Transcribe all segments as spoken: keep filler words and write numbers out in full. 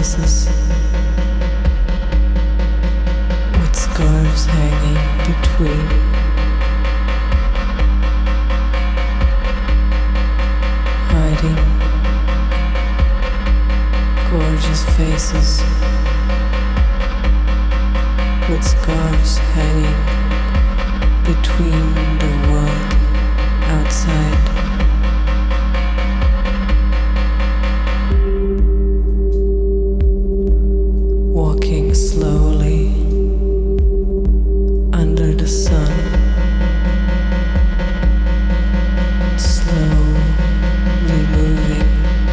faces with scarves hanging between. Hiding gorgeous faces with scarves hanging between the world outside. Walking slowly under the sun, slowly moving,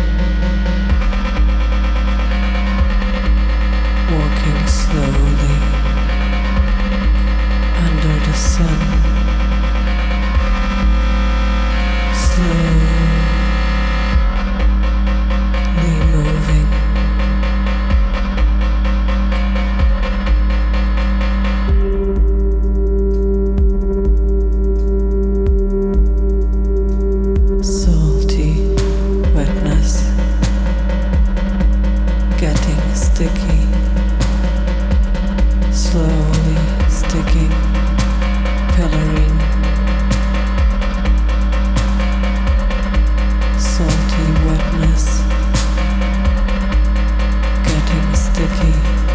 walking slowly under the sun, slowly moving. Salty wetness getting sticky, slowly sticking, pillaring. Salty wetness getting sticky,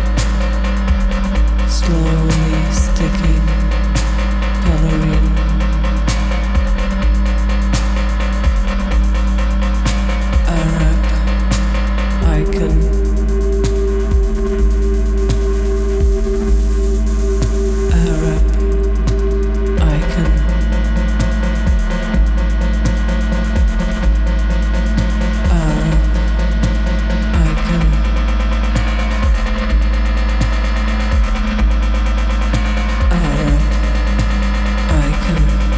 slowly sticking, pillaring. Arab icon. Arab icon. Arab icon. Arab icon.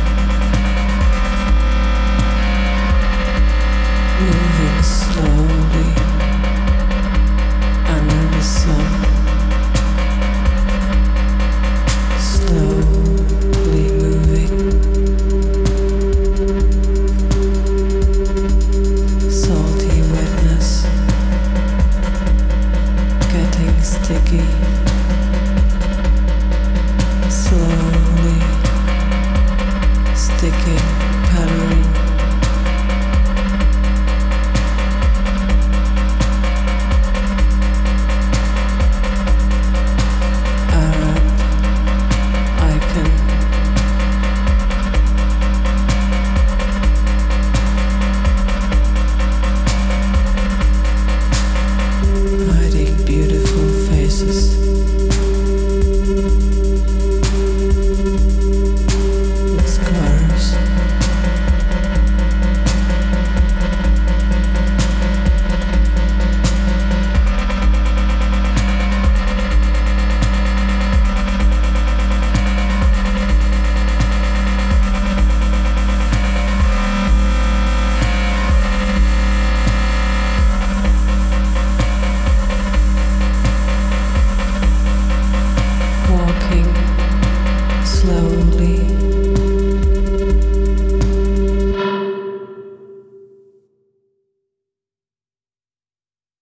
Moving slowly under the sun, slowly moving. Salty wetness getting sticky, slowly sticking, pattering.